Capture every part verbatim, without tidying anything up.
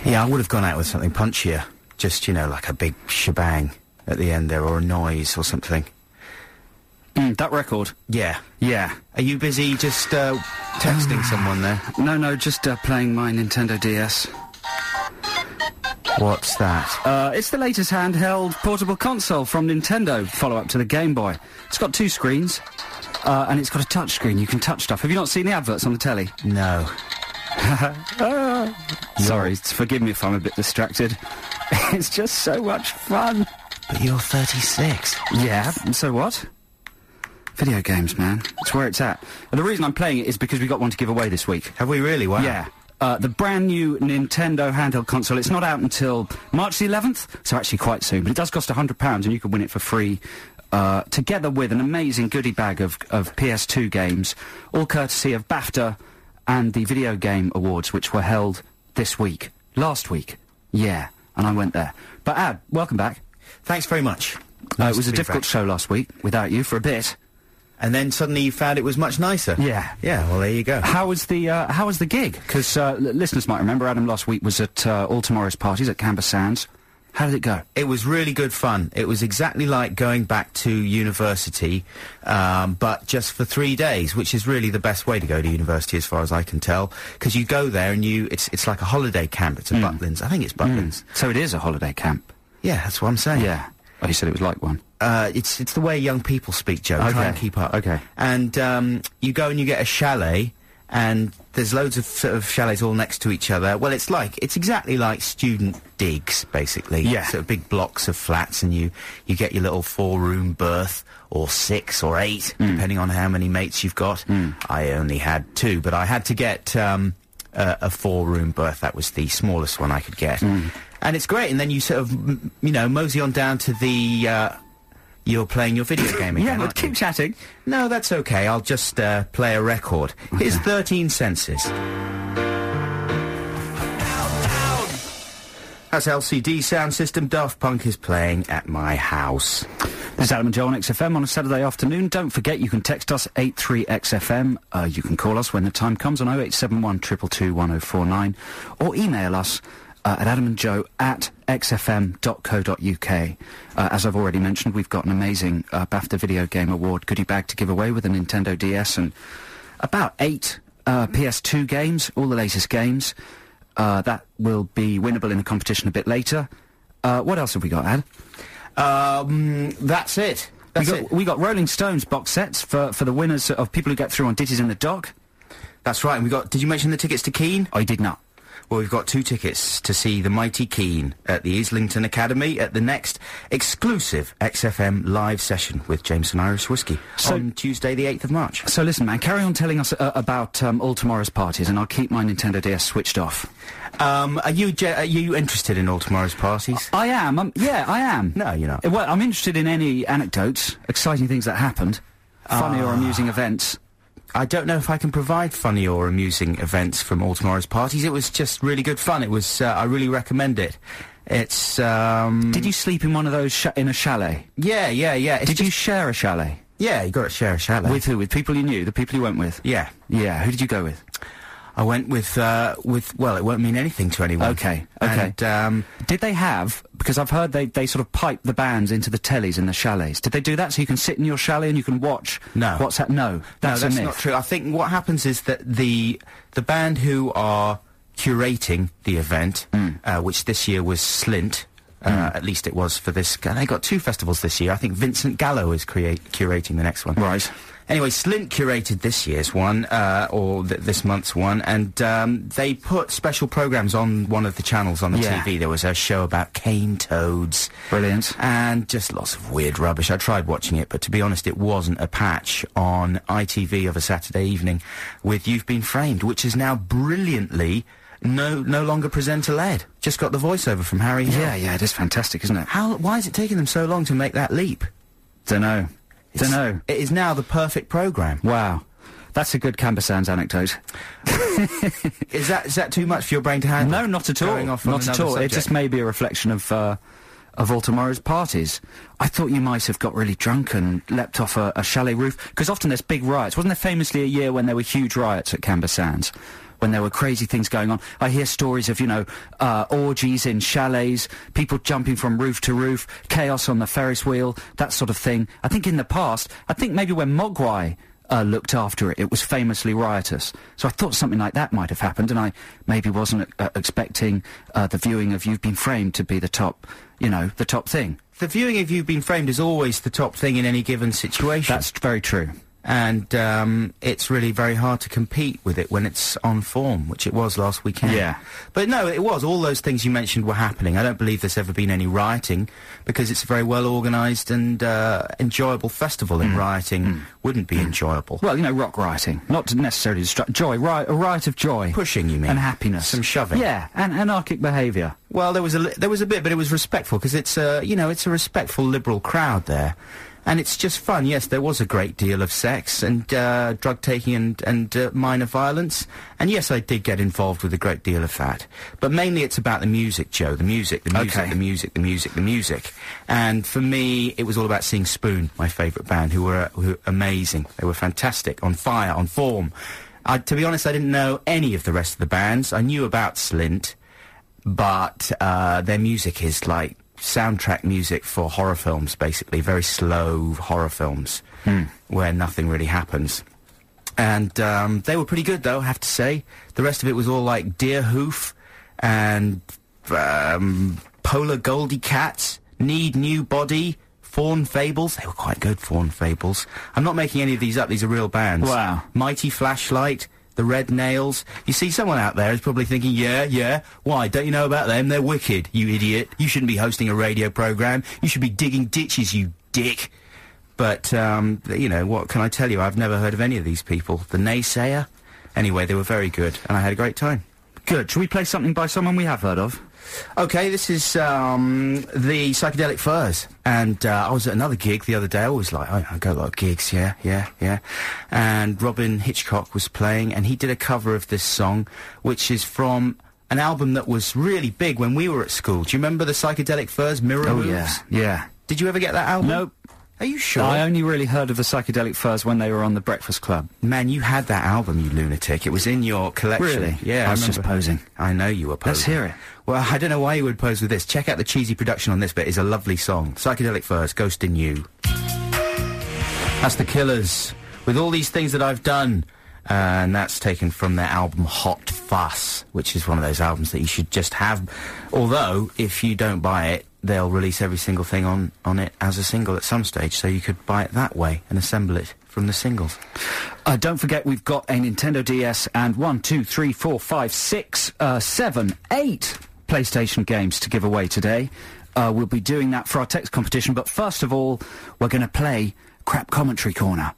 Yeah, I would have gone out with something punchier. Just, you know, like a big shebang at the end there, or a noise or something. Mm, that record? Yeah. Yeah. Are you busy just, uh, texting someone there? No, no, just, uh, playing my Nintendo D S. What's that? Uh, it's the latest handheld portable console from Nintendo, follow-up to the Game Boy. It's got two screens, uh, and it's got a touch screen. You can touch stuff. Have you not seen the adverts on the telly? No. Sorry, forgive me if I'm a bit distracted. It's just so much fun. But you're thirty-six. Yeah, and so what? Video games, man. It's where it's at. And the reason I'm playing it is because we got one to give away this week. Have we really? Wow. Yeah. Uh, the brand new Nintendo handheld console. It's not out until March the eleventh, so actually quite soon. But it does cost one hundred pounds, and you can win it for free, uh, together with an amazing goodie bag of, of P S two games, all courtesy of BAFTA and the Video Game Awards, which were held this week. Last week. Yeah, and I went there. But Ad, welcome back. Thanks very much. Uh, it was a difficult show last week, without you, for a bit. And then suddenly you found it was much nicer. Yeah. Yeah, well, there you go. How was the, uh, how was the gig? Because, uh, listeners might remember Adam last week was at, uh, All Tomorrow's Parties at Canberra Sands. How did it go? It was really good fun. It was exactly like going back to university, um, but just for three days, which is really the best way to go to university as far as I can tell. Because you go there and you, it's, it's like a holiday camp. It's a mm. Butlins. I think it's Butlins. Mm. So it is a holiday camp? Yeah, that's what I'm saying. Yeah. Oh, you said it was like one. Uh, it's it's the way young people speak, Joe. Okay. Try and keep up. Okay. And um, you go and you get a chalet, and there's loads of sort of chalets all next to each other. Well, it's like it's exactly like student digs, basically. Yeah. Sort of big blocks of flats, and you you get your little four-room berth, or six or eight, mm. depending on how many mates you've got. Mm. I only had two, but I had to get um, a, a four-room berth. That was the smallest one I could get. Mm. And it's great, and then you sort of, m you know, mosey on down to the, uh, you're playing your video game again, Yeah, but aren't keep you? chatting. No, that's okay, I'll just, uh, play a record. Okay. Here's thirteen Senses. That's L C D Sound System. Daft Punk is playing at my house. This is Adam and Joe on X F M on a Saturday afternoon. Don't forget, you can text us eight three X F M. Uh, you can call us when the time comes on oh eight seven one, two two two, one oh four nine, or email us Uh, at adamandjoe at xfm.co.uk. Uh, as I've already mentioned, we've got an amazing uh, BAFTA Video Game Award goodie bag to give away with a Nintendo D S and about eight uh, P S two games, all the latest games. Uh, that will be winnable in a competition a bit later. Uh, what else have we got, Ad? Um, that's it. That's we got, it. we got Rolling Stones box sets for, for the winners of people who get through on Ditties in the Dock. That's right, and we got, did you mention the tickets to Keane? I did not. Well, we've got two tickets to see the mighty Keane at the Islington Academy at the next exclusive X F M live session with Jameson Irish Whiskey so, on Tuesday the eighth of March. So listen, man, carry on telling us uh, about um, All Tomorrow's Parties, and I'll keep my Nintendo D S switched off. Um, are you ge are you interested in All Tomorrow's Parties? I am. Um, yeah, I am. No, you're not. Uh, well, I'm interested in any anecdotes, exciting things that happened, funny uh, or amusing events. I don't know if I can provide funny or amusing events from All Tomorrow's Parties. It was just really good fun. It was, uh, I really recommend it. It's, um... Did you sleep in one of those sh in a chalet? Yeah, yeah, yeah. It's Did just... you share a chalet? Yeah, you got to share a chalet. With who? With people you knew? The people you went with? Yeah. Yeah, who did you go with? I went with, uh, with, well, it won't mean anything to anyone. Okay, okay. And, um... Did they have, because I've heard they, they sort of pipe the bands into the tellies in the chalets. Did they do that so you can sit in your chalet and you can watch no. what's happening? No, that's, no, that's a myth. not true. I think what happens is that the, the band who are curating the event, mm. uh, which this year was Slint, uh, mm. at least it was for this, they got two festivals this year. I think Vincent Gallo is create, curating the next one. Right. Anyway, Slint curated this year's one, uh, or th this month's one, and um, they put special programmes on one of the channels on the yeah. T V. There was a show about cane toads. Brilliant. And just lots of weird rubbish. I tried watching it, but to be honest, it wasn't a patch on I T V of a Saturday evening with You've Been Framed, which is now brilliantly no no longer presenter-led. Just got the voiceover from Harry Hill. Yeah, yeah, it is fantastic, isn't it? How? Why is it taking them so long to make that leap? Dunno. Don't know. It is now the perfect programme. Wow. That's a good Canberra Sands anecdote. Is that is that too much for your brain to handle? No, not at all. Going off on not at another all. subject? It just may be a reflection of uh, of All Tomorrow's Parties. I thought you might have got really drunk and leapt off a, a chalet roof, because often there's big riots. Wasn't there famously a year when there were huge riots at Canberra Sands, when there were crazy things going on. I hear stories of, you know, uh, orgies in chalets, people jumping from roof to roof, chaos on the Ferris wheel, that sort of thing. I think in the past, I think maybe when Mogwai uh, looked after it, it was famously riotous. So I thought something like that might have happened, and I maybe wasn't uh, expecting uh, the viewing of You've Been Framed to be the top, you know, the top thing. The viewing of You've Been Framed is always the top thing in any given situation. That's very true. And um, it's really very hard to compete with it when it's on form, which it was last weekend. Yeah. But no, it was. All those things you mentioned were happening. I don't believe there's ever been any rioting, because it's a very well-organised and uh, enjoyable festival, and mm. rioting mm. wouldn't be mm. enjoyable. Well, you know, rock rioting. Not necessarily destruct joy, ri a riot of joy. Pushing, you mean? And happiness. Some shoving. Yeah, and anarchic behaviour. Well, there was a, li there was a bit, but it was respectful, because it's a, you know, it's a respectful liberal crowd there. And it's just fun. Yes, there was a great deal of sex and uh, drug-taking and, and uh, minor violence. And yes, I did get involved with a great deal of that. But mainly it's about the music, Joe. The music, the music, okay. the music, the music, the music. And for me, it was all about seeing Spoon, my favourite band, who were, who were amazing. They were fantastic, on fire, on form. I, to be honest, I didn't know any of the rest of the bands. I knew about Slint, but uh, their music is like soundtrack music for horror films, basically. Very slow horror films, mm. where nothing really happens. And um, they were pretty good, though, I have to say. The rest of it was all like Deer Hoof and um, Polar Goldie Cats, Need New Body, Fawn Fables. They were quite good, Fawn Fables. I'm not making any of these up. These are real bands. Wow. Mighty Flashlight, The Red Nails. You see, someone out there is probably thinking, yeah, yeah, why, don't you know about them? They're wicked, you idiot. You shouldn't be hosting a radio programme. You should be digging ditches, you dick. But, um, you know, what can I tell you? I've never heard of any of these people. The Naysayer? Anyway, they were very good, and I had a great time. Good. Shall we play something by someone we have heard of? Okay, this is um, the Psychedelic Furs, and uh, I was at another gig the other day. I always like, I, I go to a lot of gigs, yeah, yeah, yeah. And Robin Hitchcock was playing, and he did a cover of this song, which is from an album that was really big when we were at school. Do you remember the Psychedelic Furs, Mirror Oh, Moves? yeah, yeah. Did you ever get that album? Nope. Are you sure? I only really heard of the Psychedelic Furs when they were on the Breakfast Club. Man, you had that album, you lunatic. It was in your collection. Really? Yeah, I was I just posing. I know you were posing. Let's hear it. Well, I don't know why you would pose with this. Check out the cheesy production on this bit. It's a lovely song. Psychedelic Furs, Ghost in You. That's the Killers. With all these things that I've done. Uh, and that's taken from their album Hot Fuss, which is one of those albums that you should just have. Although, if you don't buy it, they'll release every single thing on, on it as a single at some stage, so you could buy it that way and assemble it from the singles. Uh, don't forget, we've got a Nintendo D S and one, two, three, four, five, six, uh, seven, eight PlayStation games to give away today. Uh, we'll be doing that for our text competition, but first of all, we're going to play Crap Commentary Corner.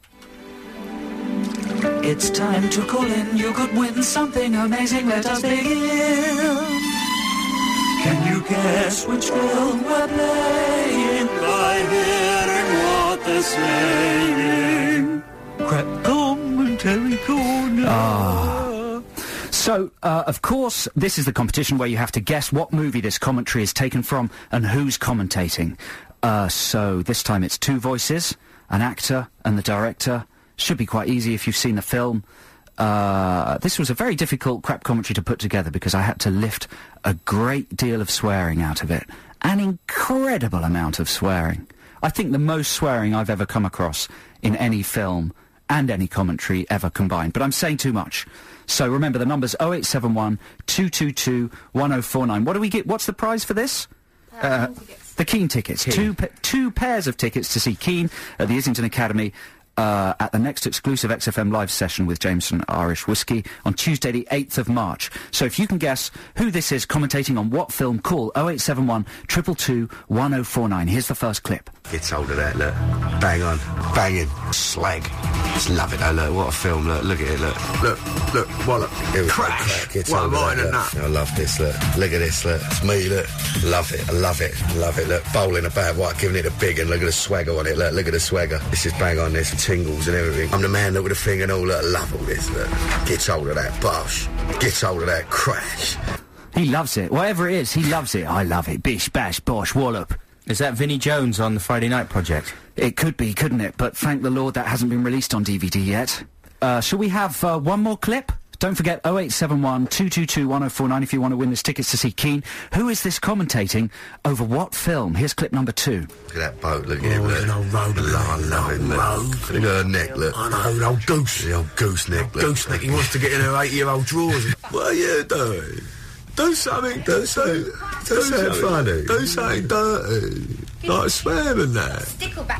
It's time to call in. You could win something amazing. Let us begin. Can you guess which film we're playing by hearing what they're saying? Crap Commentary Corner. Ah. So, uh, of course, this is the competition where you have to guess what movie this commentary is taken from and who's commentating. Uh, so this time it's two voices, an actor and the director. Should be quite easy if you've seen the film. Uh, this was a very difficult crap commentary to put together because I had to lift a great deal of swearing out of it. An incredible amount of swearing. I think the most swearing I've ever come across in any film and any commentary ever combined. But I'm saying too much. So remember the numbers oh eight seven one, two two two, one oh four nine. What do we get? What's the prize for this? Uh, the Keane tickets. Keane. Two, pa two pairs of tickets to see Keane at the Islington Academy. Uh, at the next exclusive X F M live session with Jameson Irish Whiskey on Tuesday the eighth of March. So if you can guess who this is commentating on what film, call oh eight seven one, two two two, one oh four nine. Here's the first clip. Gets hold of that, look. Bang on. Banging. Slag. Just love it, though, look. What a film, look. Look at it, look. Look, look, wallop. Here we Crash. Go, Gets What, hold of right that, in look. that? I love this, look. Look at this, look. It's me, look. Love it. I love it. Love it, look. Bowling about, what, giving it a big and look at the swagger on it, look. Look at the swagger. This is bang on this. Tingles and everything. I'm the man, look with the thing and all, look. I love all this, look. Gets hold of that. Bosh. Gets hold of that. Crash. He loves it. Whatever it is, he loves it. I love it. Bish, bash, bosh, wallop. Is that Vinnie Jones on the Friday Night Project? It could be, couldn't it? But thank the Lord that hasn't been released on D V D yet. Uh, shall we have uh, one more clip? Don't forget oh eight seven one, two two two, one oh four nine if you want to win this tickets to see Keane. Who is this commentating over what film? Here's clip number two. Look at that boat, look at Oh, him, there's look. an old road, Look, I love him, look. road. Look at her neck, look. I know, the old goose. The old gooseneck, look. Gooseneck, he wants to get in her eight-year-old drawers. What are you doing? Do something, Do something, do something funny. Do something dirty. Like swear and that. Stickleback.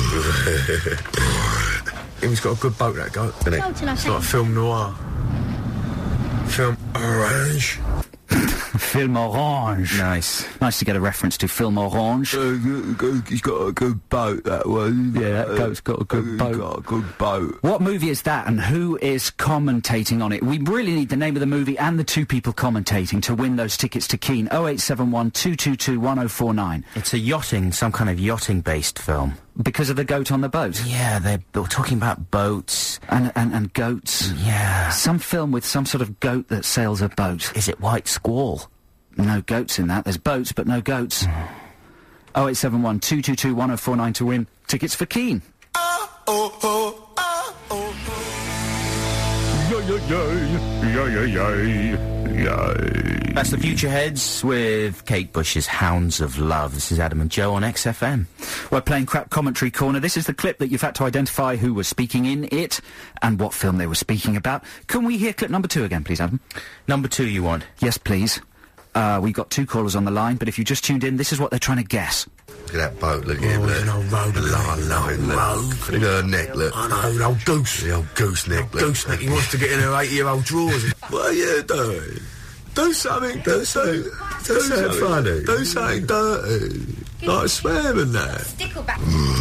He's got a good boat, that guy. Isn't it? Oh, till I It's say. like film noir. Film orange. Film Orange. Nice. Nice to get a reference to Film Orange. He's got a good boat, that one. Yeah, that goat's got a good boat. got a good boat. What movie is that, and who is commentating on it? We really need the name of the movie and the two people commentating to win those tickets to Keane. oh eight seven one, two two two, one oh four nine. It's a yachting, some kind of yachting-based film. Because of the goat on the boat. Yeah, they're, they're talking about boats. And, and, and goats. Yeah. Some film with some sort of goat that sails a boat. Is it White Squall? No goats in that. There's boats, but no goats. oh eight seven one, two two two, one oh four nine to win tickets for Keane. That's the Future Heads with Kate Bush's Hounds of Love. This is Adam and Joe on X F M. We're playing Crap Commentary Corner. This is the clip that you've had to identify who was speaking in it and what film they were speaking about. Can we hear clip number two again, please, Adam? Number two you want? Yes, please. Uh, we've got two callers on the line, but if you just tuned in, this is what they're trying to guess. Look at that boat, look at him, Oh, look. there's an old road. Look, I love him, look. Road. Look at her neck, look. I know, the old goose. The old gooseneck, look. Gooseneck, he wants to get in her eight-year-old drawers. What are you doing? Do something, do something, do something funny. Do something dirty. Like swear and that. Stickleback.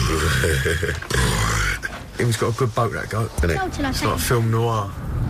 He's got a good boat, that guy. Isn't it? Oh, till I It's say. like film noir.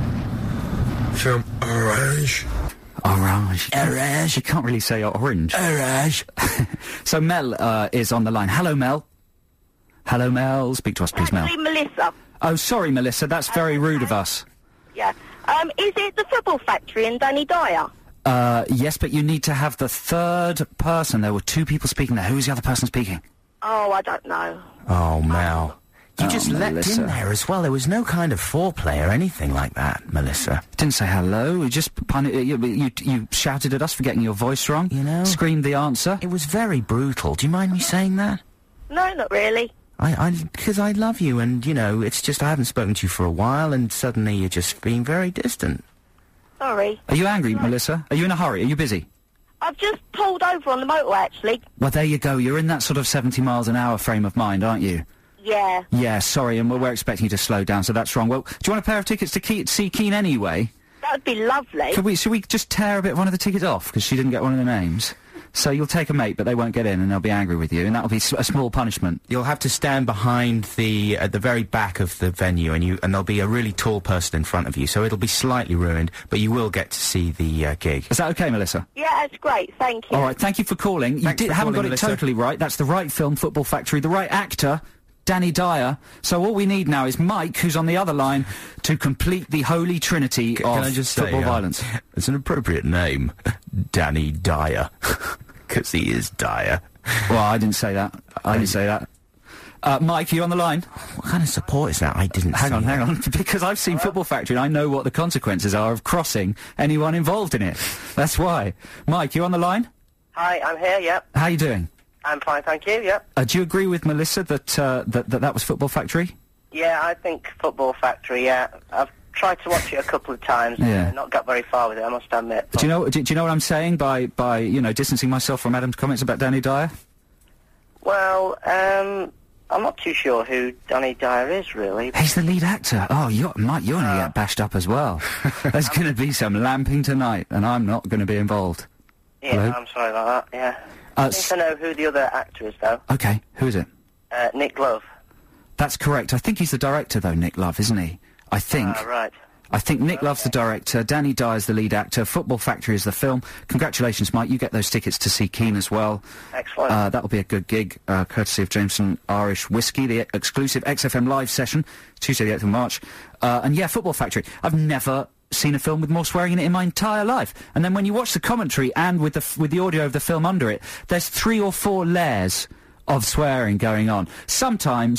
Film orange. Orange. Orange. You can't really say orange. Orange. So Mel uh, is on the line. Hello, Mel. Hello, Mel. Speak to us, please, Mel. Actually, Melissa. Oh, sorry, Melissa. That's very rude of us. Yeah. Um, is it the Football Factory and Danny Dyer? Uh, yes, but you need to have the third person. There were two people speaking there. Who was the other person speaking? Oh, I don't know. Oh, Mel. You Oh, just leapt Melissa. in there as well. There was no kind of foreplay or anything like that, Melissa. Didn't say hello. You just pun- you, you, you shouted at us for getting your voice wrong. You know? Screamed the answer. It was very brutal. Do you mind me saying that? No, not really. I, I, because I love you, and, you know, it's just I haven't spoken to you for a while, and suddenly you're just being very distant. Sorry. Are you angry, Melissa? Are you in a hurry? Are you busy? I've just pulled over on the motorway, actually. Well, there you go. You're in that sort of seventy miles an hour frame of mind, aren't you? Yeah. Yeah, sorry, and we're, we're expecting you to slow down, so that's wrong. Well, do you want a pair of tickets to Ke- see Keane anyway? That would be lovely. Could we, should we just tear a bit of one of the tickets off, because she didn't get one of the names? So you'll take a mate, but they won't get in, and they'll be angry with you, and that'll be s- a small punishment. You'll have to stand behind the, at the very back of the venue, and you, and there'll be a really tall person in front of you, so it'll be slightly ruined, but you will get to see the uh, gig. Is that okay, Melissa? Yeah, that's great. Thank you. All right, thank you for calling. You Thanks did, for haven't calling, got it Melissa. totally right. That's the right film, Football Factory, the right actor, Danny Dyer. So all we need now is Mike, who's on the other line, to complete the holy trinity C- of can I just say, football uh, violence. It's an appropriate name, Danny Dyer, because he is dire. Well, I didn't say that. I didn't say that. Uh, Mike, are you on the line? What kind of support is that? I didn't Hang see on, that. hang on. Because I've seen Football Factory and I know what the consequences are of crossing anyone involved in it. That's why. Mike, you on the line? Hi, I'm here, yep. How you doing? I'm fine, thank you, yep. Uh, do you agree with Melissa that, uh, that, that that was Football Factory? Yeah, I think Football Factory, yeah. I've tried to watch it a couple of times. Yeah. uh, not got very far with it, I must admit. Do you know, do, do you know what I'm saying by, by, you know, distancing myself from Adam's comments about Danny Dyer? Well, um, I'm not too sure who Danny Dyer is, really. He's the lead actor. Oh, you're, Mike, you're going to get bashed up as well. There's going to be some lamping tonight, and I'm not going to be involved. Yeah, Hello? I'm sorry about that, yeah. Uh, I think I know who the other actor is, though. Okay, who is it? Uh, Nick Love. That's correct. I think he's the director, though, Nick Love, isn't he? I think. Ah, right. I think Nick Love's the director, Danny Dyer's the lead actor, Football Factory is the film. Congratulations, Mike. You get those tickets to see Keane as well. Excellent. Uh, that'll be a good gig, uh, courtesy of Jameson Irish Whiskey, the exclusive X F M live session, Tuesday the eighth of March. Uh, and yeah, Football Factory. I've never seen a film with more swearing in it in my entire life. And then when you watch the commentary and with the, f with the audio of the film under it, there's three or four layers of swearing going on. Sometimes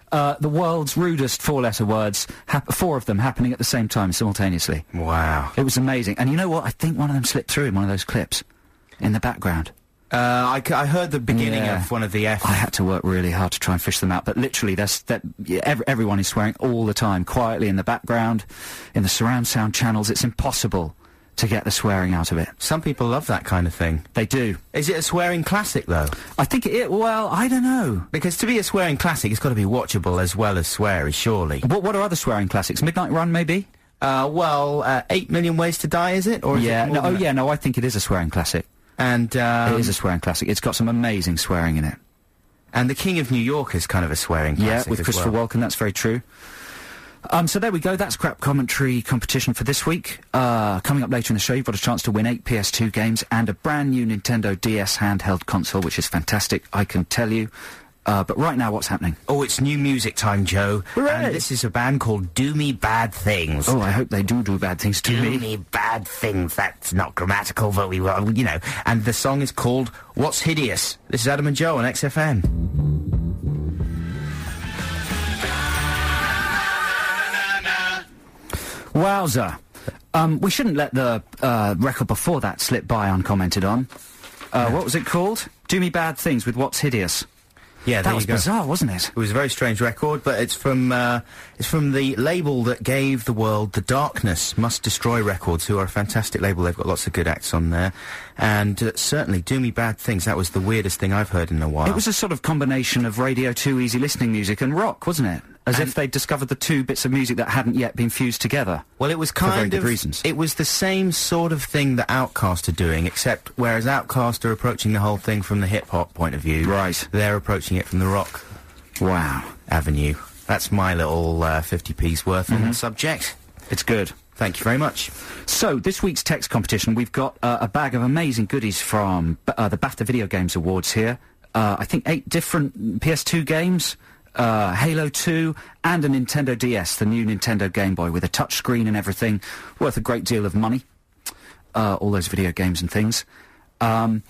uh, the world's rudest four-letter words, hap- four of them happening at the same time, simultaneously. Wow. It was amazing. And you know what? I think one of them slipped through in one of those clips, in the background. Uh, I, c- I heard the beginning Yeah. of one of the F... I had to work really hard to try and fish them out, but literally, there's that yeah, ev- everyone is swearing all the time, quietly in the background, in the surround sound channels. It's impossible to get the swearing out of it. Some people love that kind of thing. They do. Is it a swearing classic, though? I think it, well, I don't know. Because to be a swearing classic, it's got to be watchable as well as sweary, surely. What, what are other swearing classics? Midnight Run, maybe? Uh, well, uh, Eight Million Ways to Die, is it? Or is Yeah, it no, more oh than yeah, no, I think it is a swearing classic. And, um, It is a swearing classic. It's got some amazing swearing in it. and The King of New York is kind of a swearing Yeah, classic with as Christopher well. Walken, that's very true. Um, so there we go, that's crap commentary competition for this week. Uh, coming up later in the show, you've got a chance to win eight P S two games and a brand new Nintendo D S handheld console, which is fantastic, I can tell you. Uh, but right now, what's happening? Oh, it's new music time, Joe. Hooray! And this is a band called Do Me Bad Things. Oh, I hope they do do bad things to Do me. me bad things. That's not grammatical, but we will, you know. And the song is called What's Hideous. This is Adam and Joe on X F M. Wowza. Um, we shouldn't let the uh, record before that slip by uncommented on. Uh, What was it called? Do Me Bad Things with What's Hideous. Yeah, there That was you go. bizarre, wasn't it? It was a very strange record, but it's from uh, it's from the label that gave the world the darkness, Must Destroy Records, who are a fantastic label. They've got lots of good acts on there, and uh, certainly Do Me Bad Things. That was the weirdest thing I've heard in a while. It was a sort of combination of Radio two easy listening music and rock, wasn't it? As And- if they'd discovered the two bits of music that hadn't yet been fused together. Well, it was For very kind good of reasons. It was the same sort of thing that Outkast are doing, except whereas Outkast are approaching the whole thing from the hip hop point of view, Right. They're approaching it from the rock Wow. avenue. That's my little uh, fifty p's worth on the subject. It's good. Thank you very much. So, this week's text competition, we've got uh, a bag of amazing goodies from uh, the BAFTA Video Games Awards here. Uh, I think eight different P S two games, uh, Halo two, and a Nintendo D S, the new Nintendo Game Boy, with a touchscreen and everything, worth a great deal of money. Uh, all those video games and things. Um...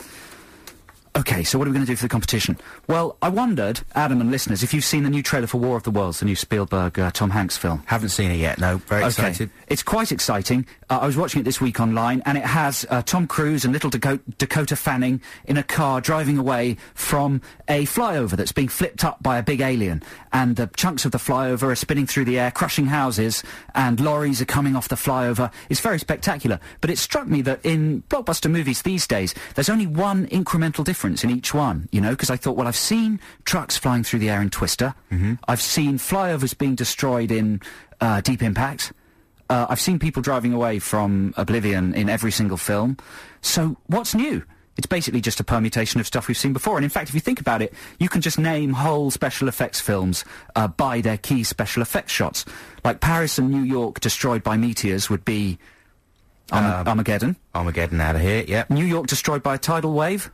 Okay, so what are we going to do for the competition? Well, I wondered, Adam and listeners, if you've seen the new trailer for War of the Worlds, the new Spielberg, uh, Tom Hanks film. Haven't seen it yet, no. Very excited. It's quite exciting. Uh, I was watching it this week online, and it has uh, Tom Cruise and little Daco- Dakota Fanning in a car driving away from a flyover that's being flipped up by a big alien. And the chunks of the flyover are spinning through the air, crushing houses, and lorries are coming off the flyover. It's very spectacular. But it struck me that in blockbuster movies these days, there's only one incremental difference in each one, you know, because I thought, well, I've seen trucks flying through the air in Twister. Mm-hmm. I've seen flyovers being destroyed in uh, Deep Impact. Uh, I've seen people driving away from Oblivion in every single film. So what's new? It's basically just a permutation of stuff we've seen before. And in fact, if you think about it, you can just name whole special effects films uh, by their key special effects shots. Like Paris and New York destroyed by meteors would be Arm- Um, Armageddon. Armageddon out of here, yep. New York destroyed by a tidal wave.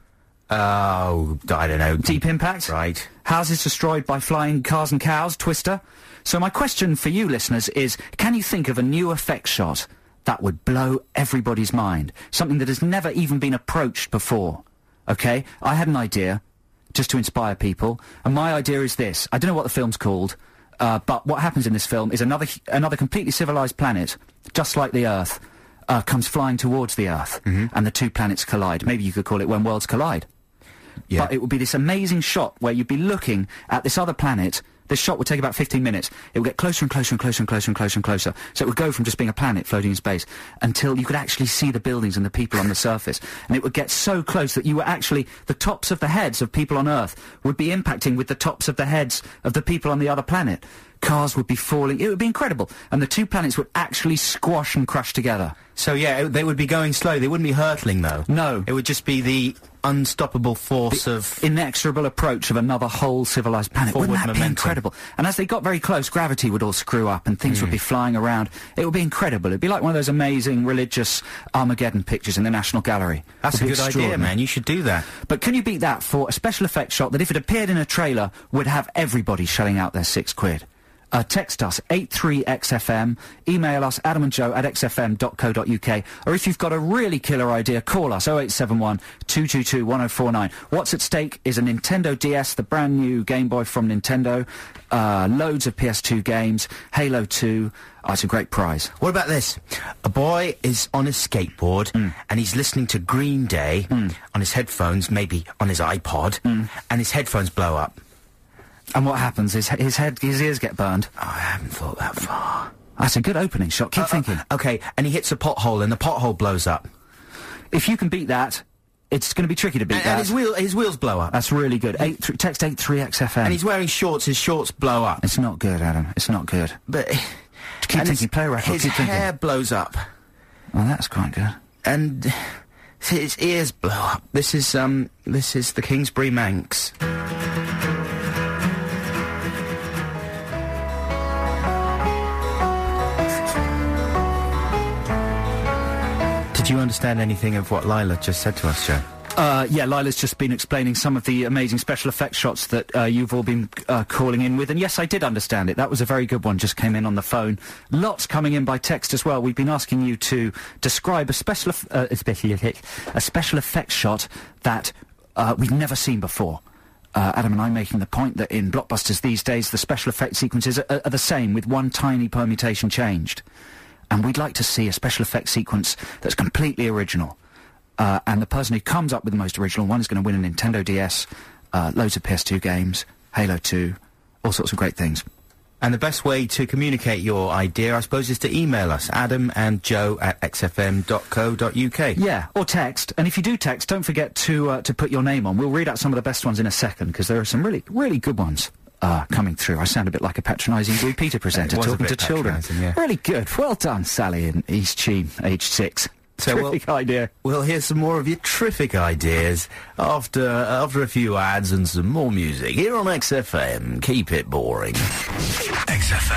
Oh, I don't know. Deep Impact. Right. Houses destroyed by flying cars and cows, Twister. So my question for you listeners is, can you think of a new effect shot that would blow everybody's mind? Something that has never even been approached before. Okay? I had an idea, just to inspire people, and my idea is this. I don't know what the film's called, uh, but what happens in this film is another another completely civilized planet, just like the Earth, uh, comes flying towards the Earth, Mm-hmm. and the two planets collide. Maybe you could call it When Worlds Collide. Yeah. But it would be this amazing shot where you'd be looking at this other planet. This shot would take about fifteen minutes. It would get closer and closer and closer and closer and closer and closer. So it would go from just being a planet floating in space until you could actually see the buildings and the people on the surface. And it would get so close that you were actually, the tops of the heads of people on Earth would be impacting with the tops of the heads of the people on the other planet. Cars would be falling. It would be incredible. And the two planets would actually squash and crush together. So, yeah, it, they would be going slow. They wouldn't be hurtling, though. No. It would just be the unstoppable force of... Inexorable approach of another whole civilized planet. Forward Wouldn't that momentum. be incredible? And as they got very close, gravity would all screw up and things would be flying around. It would be incredible. It'd be like one of those amazing religious Armageddon pictures in the National Gallery. That's a It'd be good idea, extraordinary. man. You should do that. But can you beat that for a special effects shot that if it appeared in a trailer would have everybody shelling out their six quid? Uh, text us, eight three X F M, email us, adam and joe at x f m dot co dot u k, or if you've got a really killer idea, call us, oh eight seven one, two two two, one oh four nine. What's at stake is a Nintendo D S, the brand new Game Boy from Nintendo, uh, loads of P S two games, Halo two. Oh, it's a great prize. What about this? A boy is on his skateboard Mm. and he's listening to Green Day on his headphones, maybe on his iPod, and his headphones blow up. And what happens? His, his head, his ears get burned. Oh, I haven't thought that far. That's a good opening shot. Keep Uh, thinking. Okay, and he hits a pothole and the pothole blows up. If you can beat that, it's going to be tricky to beat And, that. and his, wheel, his wheels blow up. That's really good. Eight, th text eight three X F M. And he's wearing shorts, his shorts blow up. It's not good, Adam. It's not good. But... Keep and thinking, his, play a record, His keep thinking. hair blows up. Well, that's quite good. And his ears blow up. This is, um, this is the Kingsbury Manx. Did you understand anything of what Lila just said to us, Joe? Uh, yeah, Lila's just been explaining some of the amazing special effects shots that uh, you've all been uh, calling in with, and yes, I did understand it. That was a very good one, just came in on the phone. Lots coming in by text as well. We've been asking you to describe a special, eff uh, a special effect, a special effects shot that uh, we've never seen before. Uh, Adam and I making the point that in blockbusters these days, the special effects sequences are, are the same, with one tiny permutation changed. And we'd like to see a special effects sequence that's completely original. Uh, and the person who comes up with the most original one is going to win a Nintendo D S, uh, loads of P S two games, Halo two, all sorts of great things. And the best way to communicate your idea, I suppose, is to email us, adam and joe at x f m dot co dot u k. Yeah, or text. And if you do text, don't forget to uh, to put your name on. We'll read out some of the best ones in a second, because there are some really, really good ones uh, coming through. I sound a bit like a patronising Blue Peter presenter It was a talking to bit children. patronising, yeah. Really good. Well done, Sally in East Cheam, aged six. So we'll- Terrific idea. We'll hear some more of your terrific ideas after after a few ads and some more music here on X F M. Keep it boring. X F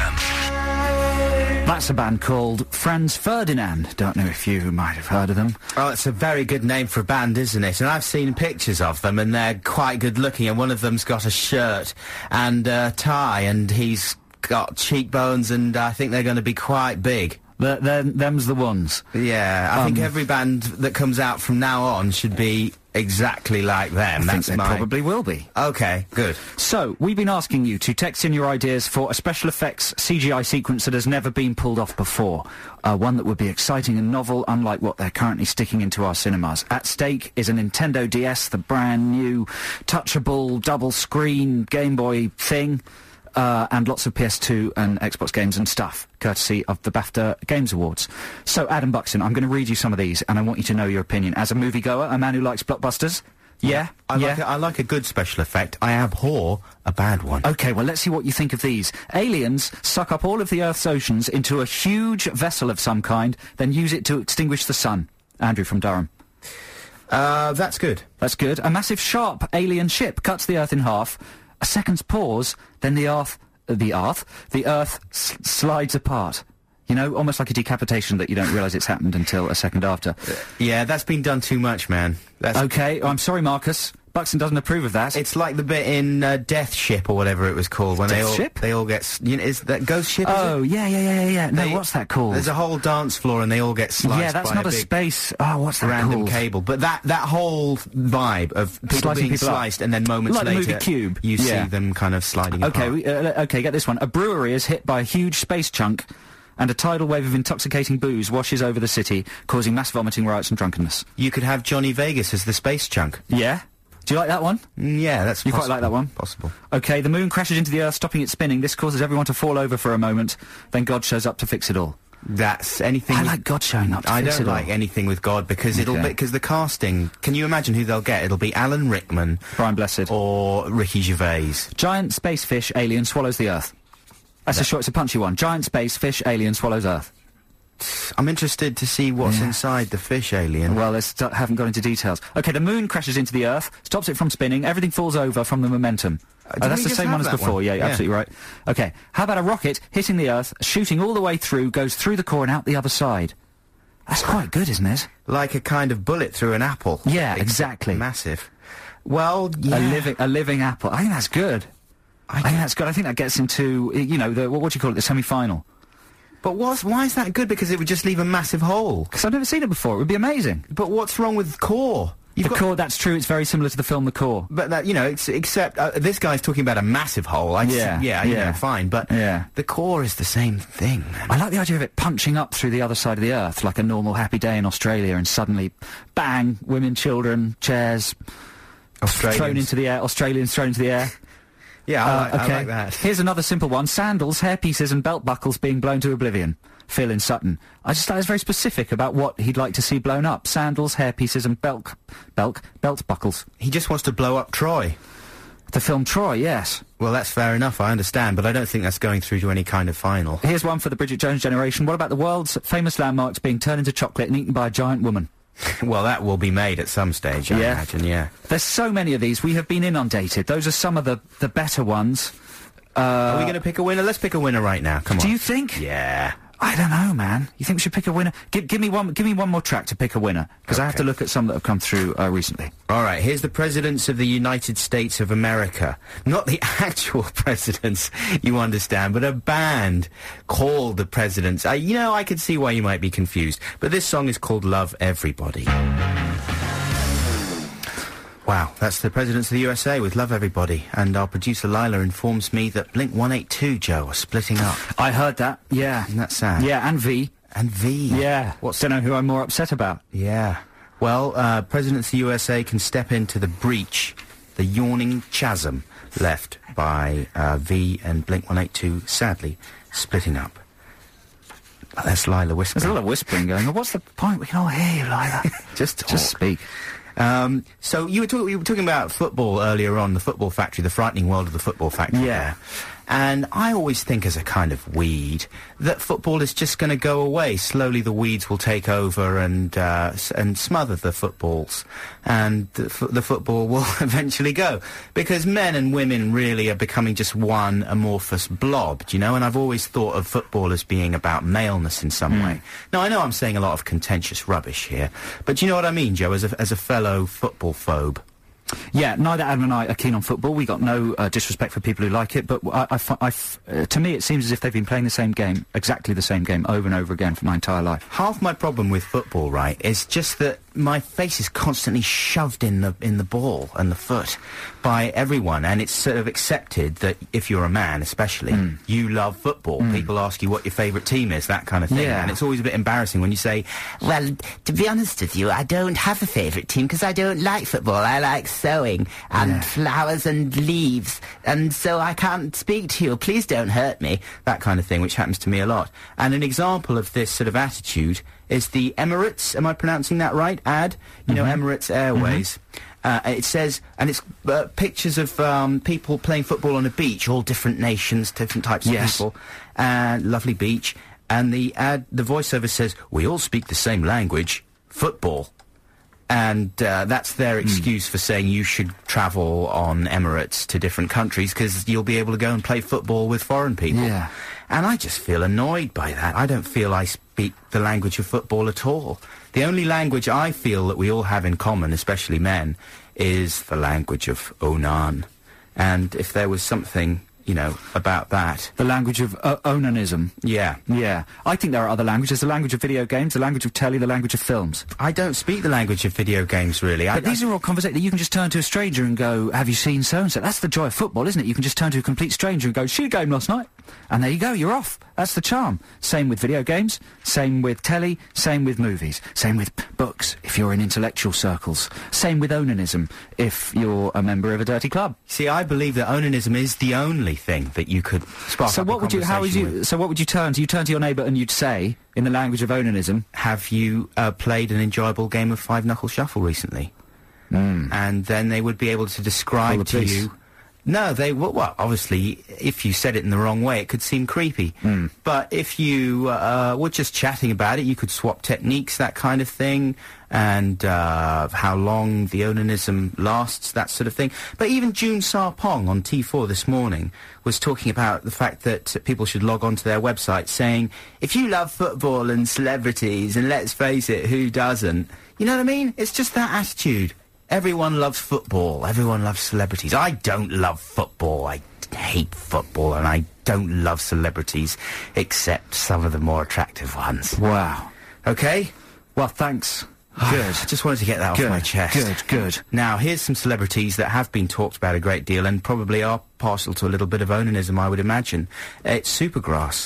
M. That's a band called Franz Ferdinand. Don't know if you might have heard of them. Oh, it's a very good name for a band, isn't it? And I've seen pictures of them, and they're quite good looking. And one of them's got a shirt and a tie, and he's got cheekbones, and I think they're going to be quite big. The, the, them's the ones. Yeah, I think Um, every band that comes out from now on should be exactly like them. I think That's they my... probably will be. Okay, good. So, we've been asking you to text in your ideas for a special effects C G I sequence that has never been pulled off before. Uh, one that would be exciting and novel, unlike what they're currently sticking into our cinemas. At stake is a Nintendo D S, the brand new, touchable, double-screen Game Boy thing. Uh, and lots of P S two and Xbox games and stuff, courtesy of the BAFTA Games Awards. So, Adam Buxton, I'm going to read you some of these, and I want you to know your opinion. As a moviegoer, a man who likes blockbusters, yeah, I, yeah. like a, I like a good special effect. I abhor a bad one. Okay, well, let's see what you think of these. Aliens suck up all of the Earth's oceans into a huge vessel of some kind, then use it to extinguish the sun. Andrew from Durham. Uh, that's good. That's good. A massive sharp alien ship cuts the Earth in half. A second's pause, then the Earth, uh, the Earth, the Earth s slides apart. You know, almost like a decapitation that you don't realise it's happened until a second after. Yeah, that's been done too much, man. That's Okay, I'm sorry, Marcus. Buxton doesn't approve of that. It's like the bit in uh, Death Ship or whatever it was called when they Death all Ship? they all get s- you know, is that Ghost Ship? is Oh, it? yeah, yeah, yeah, yeah, yeah. No, They- what's that called? There's a whole dance floor and they all get sliced. yeah, that's by not a, a big space. Oh, what's that random called? cable. But that that whole vibe of people Slicing being people up. sliced and then moments Like the later, movie Cube. you Yeah. see them kind of sliding Okay, apart. we, uh, okay, get this one. A brewery is hit by a huge space chunk, and a tidal wave of intoxicating booze washes over the city, causing mass vomiting, riots, and drunkenness. You could have Johnny Vegas as the space chunk. Yeah? Do you like that one? Mm, yeah, that's You quite possible. like that one? Possible. Okay, the moon crashes into the Earth, stopping it spinning. This causes everyone to fall over for a moment. Then God shows up to fix it all. That's anything. I with- like God showing up to I fix don't it all. like anything with God because it'll Okay. be because the casting. Can you imagine who they'll get? It'll be Alan Rickman Brian Blessed. or Ricky Gervais. Giant space fish alien swallows the Earth. That's a short, it's a punchy one. Giant space fish alien swallows Earth. I'm interested to see what's Yeah. inside the fish alien. Well, they st haven't got into details. Okay, the moon crashes into the Earth, stops it from spinning, everything falls over from the momentum. Uh, Oh, didn't that's we the just same have one as that before, one? yeah, you're Yeah. absolutely right. Okay, how about a rocket hitting the Earth, shooting all the way through, goes through the core and out the other side? That's quite good, isn't it? Like a kind of bullet through an apple. Yeah, Except exactly. Massive. Well, yeah. A living, a living apple. I think that's good. I, I think that's good. I think that gets into, you know, the, what, what do you call it, the semi-final. But what's, why is that good? Because it would just leave a massive hole. Because I've never seen it before. It would be amazing. But what's wrong with Core? You've the got Core, that's true. It's very similar to the film The Core. But that, you know, ex except uh, this guy's talking about a massive hole. I Yeah, yeah, you yeah. know, fine. But Yeah. the Core is the same thing, man. I like the idea of it punching up through the other side of the earth like a normal happy day in Australia, and suddenly, bang, women, children, chairs, Australians. thrown into the air, Australians thrown into the air. Yeah, I, Uh, like, okay. I like that. Here's another simple one. Sandals, hairpieces and belt buckles being blown to oblivion. Phil in Sutton. I just thought it was very specific about what he'd like to see blown up. Sandals, hairpieces and belt, belt, belt buckles. He just wants to blow up Troy. The film Troy, yes. Well, that's fair enough, I understand, but I don't think that's going through to any kind of final. Here's one for the Bridget Jones generation. What about the world's famous landmarks being turned into chocolate and eaten by a giant woman? Well, that will be made at some stage, I Yeah. imagine, yeah. There's so many of these. We have been inundated. Those are some of the, the better ones. Uh, Are we going to pick a winner? Let's pick a winner right now, come on. do you think? Yeah. I don't know, man. You think we should pick a winner? Give, give me one. Give me one more track to pick a winner, because I have to Okay. look at some that have come through uh, recently. All right, here's the presidents of the United States of America. Not the actual presidents, you understand, but a band called the Presidents. Uh, you know, I could see why you might be confused, but this song is called Love Everybody. Wow, that's the presidents of the U S A with Love Everybody, and our producer Lila informs me that Blink one eighty-two, Joe, are splitting up. I heard that. Yeah. Isn't that sad? Yeah, and V. And V. Yeah. What's Don't know who I'm more upset about. Yeah. Well, uh, presidents of the U S A can step into the breach, the yawning chasm left by uh, V and Blink one eighty-two, sadly, splitting up. That's Lila whispering. There's a lot of whispering going on. What's the point? We can all hear you, Lila. Just talk. Just speak. Um, so you were, talk- you were talking about football earlier on, the football factory, the frightening world of the football factory. Yeah. And I always think as a kind of weed that football is just going to go away. Slowly the weeds will take over and uh, s and smother the footballs, and the, f the football will eventually go. Because men and women really are becoming just one amorphous blob, do you know? And I've always thought of football as being about maleness in some way. Now, I know I'm saying a lot of contentious rubbish here, but do you know what I mean, Joe, as a, as a fellow football phobe? Yeah, neither Adam and I are keen on football. We got no uh, disrespect for people who like it, but I, I, fi- I f uh, to me it seems as if they've been playing the same game, exactly the same game, over and over again for my entire life. Half my problem with football, right, is just that my face is constantly shoved in the in the ball and the foot by everyone, and it's sort of accepted that if you're a man, especially, you love football. People ask you what your favourite team is, that kind of thing, Yeah. and it's always a bit embarrassing when you say, Well, to be honest with you, I don't have a favourite team because I don't like football. I like sewing and Yeah. flowers and leaves, and so I can't speak to you. Please don't hurt me. that kind of thing, which happens to me a lot. And an example of this sort of attitude is the Emirates, am I pronouncing that right, ad? You know, Emirates Airways. Uh, it says, and it's uh, pictures of um, people playing football on a beach, all different nations, different types of Yes. people, and lovely beach. And the ad, the voiceover says, we all speak the same language, football. And uh, that's their excuse for saying you should travel on Emirates to different countries because you'll be able to go and play football with foreign people. Yeah. And I just feel annoyed by that. I don't feel I speak the language of football at all. The only language I feel that we all have in common, especially men, is the language of Onan. And if there was something, you know, about that, The language of uh, onanism. yeah. Yeah. I think there are other languages. The language of video games, the language of telly, the language of films. I don't speak the language of video games, really. I, But these are all conversations that you can just turn to a stranger and go, have you seen so-and-so? That's the joy of football, isn't it? You can just turn to a complete stranger and go, see a game last night? And there you go, you're off. That's the charm. Same with video games, same with telly, same with movies, same with books, if you're in intellectual circles, same with onanism, if you're a member of a dirty club. See, I believe that onanism is the only thing that you could spark So up a what would you, how would conversation you, with. so what would you turn to? You turn to your neighbour and you'd say, in the language of onanism, Have you uh, played an enjoyable game of Five Knuckle Shuffle recently? And then they would be able to Call describe the to police. you. No, they well, well, obviously, if you said it in the wrong way, it could seem creepy. But if you uh, were just chatting about it, you could swap techniques, that kind of thing, and uh, how long the onanism lasts, that sort of thing. But even June Sarpong on T four this morning was talking about the fact that people should log on to their website saying, if you love football and celebrities, and let's face it, who doesn't? You know what I mean? It's just that attitude. Everyone loves football. Everyone loves celebrities. I don't love football. I just hate football, and I don't love celebrities, except some of the more attractive ones. Wow. Okay? Well, thanks. Good. Just wanted to get that Good, off my chest. good, good. Now, here's some celebrities that have been talked about a great deal and probably are partial to a little bit of onanism, I would imagine. It's Supergrass.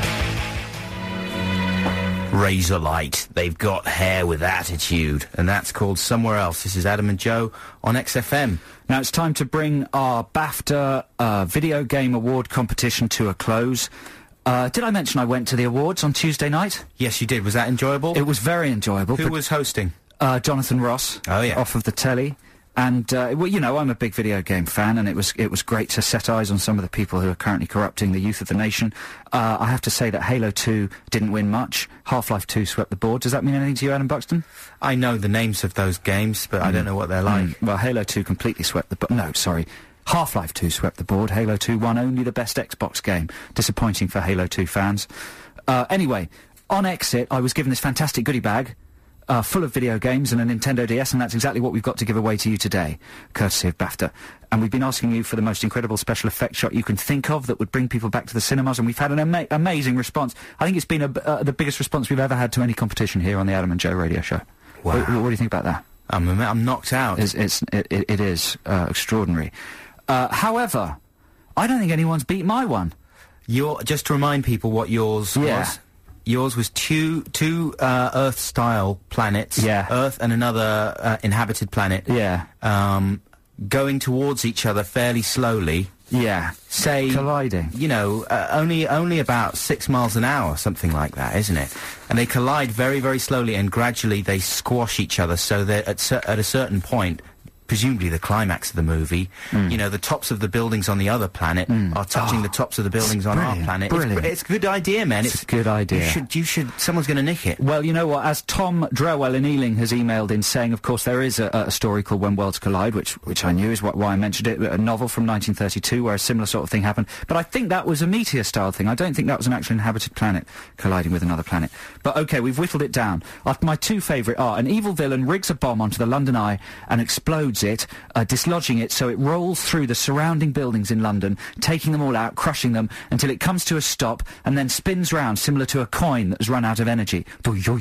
Razorlight. They've got hair with attitude, and that's called Somewhere Else. This is Adam and Joe on X F M. Now it's time to bring our BAFTA uh, Video Game Award competition to a close. Uh, did I mention I went to the awards on Tuesday night? Yes, you did. Was that enjoyable? It was very enjoyable. Who was hosting? Uh, Jonathan Ross. Oh, yeah. Off of the telly. And, uh, well, you know, I'm a big video game fan, and it was it was great to set eyes on some of the people who are currently corrupting the youth of the nation. Uh, I have to say that Halo two didn't win much. Half-Life two swept the board. Does that mean anything to you, Adam Buxton? I know the names of those games, but mm. I don't know what they're like. Mm. Well, Halo two completely swept the board. No, sorry. Half-Life two swept the board. Halo two won only the best Xbox game. Disappointing for Halo two fans. Uh, anyway, on exit, I was given this fantastic goodie bag. Uh, full of video games and a Nintendo D S, and that's exactly what we've got to give away to you today, courtesy of BAFTA. And we've been asking you for the most incredible special effects shot you can think of that would bring people back to the cinemas, and we've had an ama amazing response. I think it's been a, uh, the biggest response we've ever had to any competition here on the Adam and Joe radio show. Wow. What, what do you think about that? I'm, I'm knocked out. It's, it's, it, it, it is uh, extraordinary. Uh, however, I don't think anyone's beat my one. Your, just to remind people what yours yeah. was. Yours was two two uh, Earth-style planets. Yeah. Earth and another uh, inhabited planet. Yeah. Um, going towards each other fairly slowly. Yeah. Say colliding. You know, uh, only only about six miles an hour, something like that, isn't it? And they collide very very slowly, and gradually they squash each other. So that at at a certain point, presumably the climax of the movie, mm. you know, the tops of the buildings on the other planet mm. are touching oh, the tops of the buildings on our planet. Brilliant. It's, it's a good idea, man. It's, it's a good idea. You should, you should, someone's going to nick it. Well, you know what, as Tom Drewell in Ealing has emailed in saying, of course, there is a, a story called When Worlds Collide, which which I knew is what, why I mentioned it, a novel from nineteen thirty-two where a similar sort of thing happened. But I think that was a meteor-style thing. I don't think that was an actual inhabited planet colliding with another planet. But, OK, we've whittled it down. Uh, my two favourite are an evil villain rigs a bomb onto the London Eye and explodes it, uh, dislodging it so it rolls through the surrounding buildings in London, taking them all out, crushing them, until it comes to a stop, and then spins round, similar to a coin that has run out of energy. You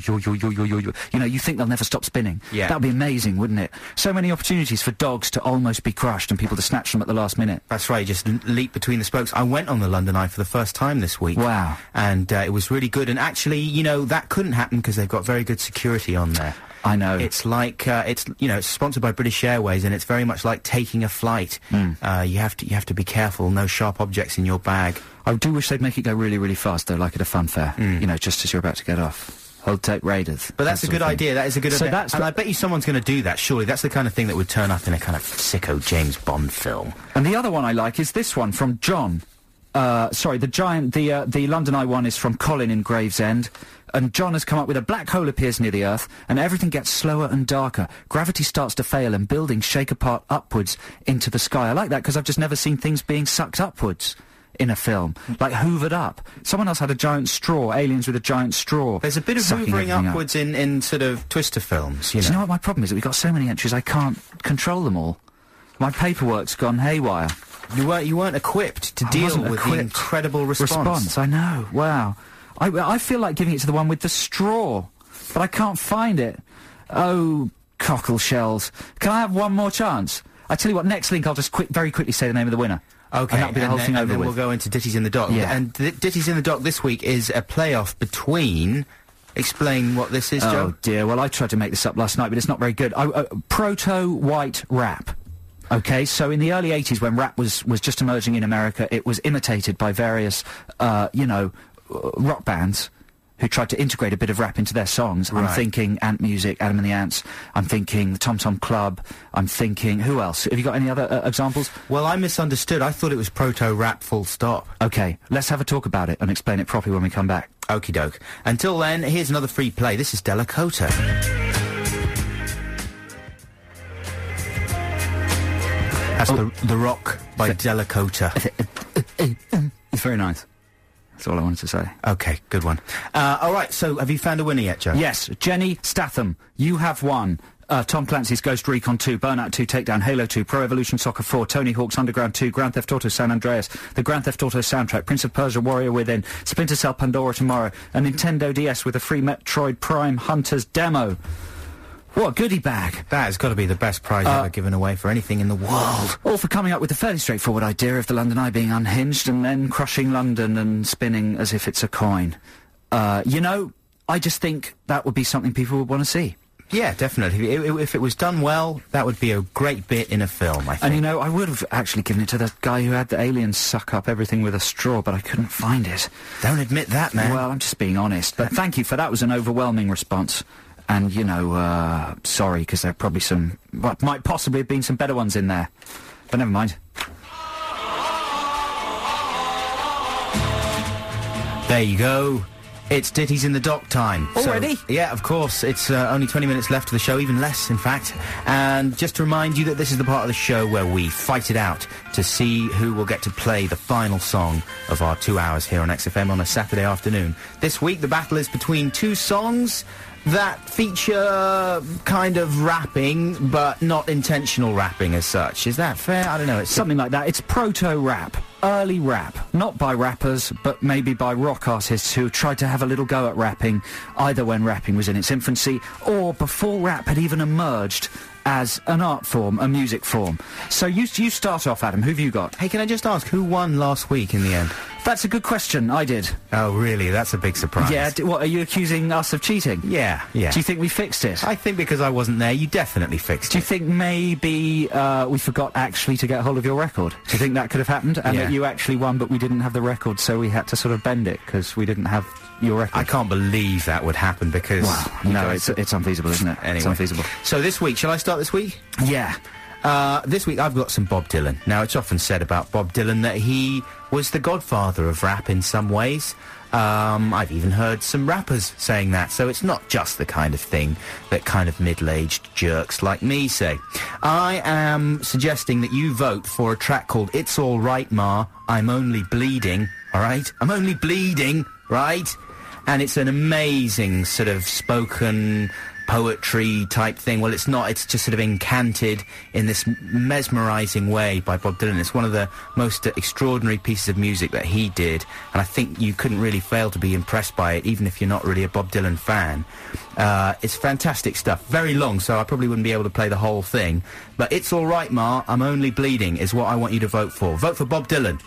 know, you think they'll never stop spinning. Yeah. That would be amazing, wouldn't it? So many opportunities for dogs to almost be crushed and people to snatch them at the last minute. That's right, just leap between the spokes. I went on the London Eye for the first time this week. Wow. And uh, it was really good, and actually, you know, that couldn't happen because they've got very good security on there. I know. It's like, uh, it's, you know, it's sponsored by British Airways, and it's very much like taking a flight. Mm. Uh, you have to, you have to be careful, no sharp objects in your bag. I do wish they'd make it go really, really fast, though, like at a fun fair. Mm. You know, just as you're about to get off. Hold tight, Raiders. But that's a good idea, that is a good so idea. That's and I bet you someone's going to do that, surely. That's the kind of thing that would turn up in a kind of sicko James Bond film. And the other one I like is this one from John. Uh, sorry, the giant, the, uh, the London Eye one is from Colin in Gravesend. And John has come up with a black hole appears near the Earth, and everything gets slower and darker. Gravity starts to fail, and buildings shake apart upwards into the sky. I like that, because I've just never seen things being sucked upwards in a film. Like, hoovered up. Someone else had a giant straw, aliens with a giant straw. There's a bit of hoovering upwards up. in, in sort of Twister films, you know. Do you know what my problem is? That we've got so many entries, I can't control them all. My paperwork's gone haywire. You weren't, you weren't equipped to I deal with equipped. the incredible response. Response, I know. Wow. I, I feel like giving it to the one with the straw, but I can't find it. Oh, cockle shells. Can I have one more chance? I tell you what, next link I'll just quick, very quickly say the name of the winner. Okay, and that'll be the and whole then, thing and over then with. we'll go into Ditties in the Dock. Yeah. And th Ditties in the Dock this week is a playoff between... Explain what this is, oh, Joe. Oh, dear. Well, I tried to make this up last night, but it's not very good. I, uh, proto-white rap. Okay, so in the early eighties, when rap was, was just emerging in America, it was imitated by various, uh, you know, uh, rock bands who tried to integrate a bit of rap into their songs. Right. I'm thinking Ant Music, Adam and the Ants. I'm thinking the Tom Tom Club. I'm thinking... Who else? Have you got any other uh, examples? Well, I misunderstood. I thought it was proto-rap full stop. Okay, let's have a talk about it and explain it properly when we come back. Okie doke. Until then, here's another free play. This is Delakota. That's the, the Rock by Delakota. It's very nice. That's all I wanted to say. Okay, good one. Uh, all right, so have you found a winner yet, Joe? Yes, Jenny Statham, you have won Uh, Tom Clancy's Ghost Recon two, Burnout two, Takedown, Halo two, Pro Evolution Soccer four, Tony Hawk's Underground two, Grand Theft Auto San Andreas, the Grand Theft Auto soundtrack, Prince of Persia Warrior Within, Splinter Cell Pandora Tomorrow, a Nintendo D S with a free Metroid Prime Hunters demo. What a goodie bag. That has got to be the best prize Uh, ever given away for anything in the world. All for coming up with a fairly straightforward idea of the London Eye being unhinged and then crushing London and spinning as if it's a coin. Uh, you know, I just think that would be something people would want to see. Yeah, definitely. If it, if it was done well, that would be a great bit in a film, I think. And you know, I would have actually given it to the guy who had the aliens suck up everything with a straw, but I couldn't find it. Don't admit that, man. Well, I'm just being honest. But thank you for that. Was an overwhelming response. And, you know, uh, sorry, because there are probably some, what might possibly have been some better ones in there. But never mind. There you go. It's Ditties in the Dock time. Already? So, yeah, of course. It's uh, only twenty minutes left of the show, even less, in fact. And just to remind you that this is the part of the show where we fight it out to see who will get to play the final song of our two hours here on X F M on a Saturday afternoon. This week, the battle is between two songs that feature kind of rapping, but not intentional rapping as such. Is that fair? I don't know. It's Something like that. It's proto-rap. Early rap. Not by rappers, but maybe by rock artists who tried to have a little go at rapping, either when rapping was in its infancy, or before rap had even emerged as an art form, a music form. So you, you start off, Adam. Who have you got? Hey, can I just ask, who won last week in the end? That's a good question. I did. Oh, really? That's a big surprise. Yeah, d- what, are you accusing us of cheating? Yeah, yeah. Do you think we fixed it? I think because I wasn't there, you definitely fixed Do you it. think maybe uh, we forgot actually to get hold of your record? Do you think that could have happened? And Yeah. that you actually won, but we didn't have the record, so we had to sort of bend it because we didn't have your record? I can't believe that would happen because... Well, you no, guys- it's, it's unfeasible, isn't it? Anyway. It's unfeasible. So this week, shall I start this week? Yeah. Uh, this week I've got some Bob Dylan. Now, it's often said about Bob Dylan that he was the godfather of rap in some ways. Um, I've even heard some rappers saying that, so it's not just the kind of thing that kind of middle-aged jerks like me say. I am suggesting that you vote for a track called It's All Right Ma, I'm Only Bleeding, alright? I'm only bleeding, right? And it's an amazing sort of spoken poetry type thing. Well, it's not. It's just sort of incanted in this mesmerising way by Bob Dylan. It's one of the most uh, extraordinary pieces of music that he did, and I think you couldn't really fail to be impressed by it, even if you're not really a Bob Dylan fan. Uh, it's fantastic stuff. Very long, so I probably wouldn't be able to play the whole thing. But It's All Right Ma, I'm Only Bleeding is what I want you to vote for. Vote for Bob Dylan.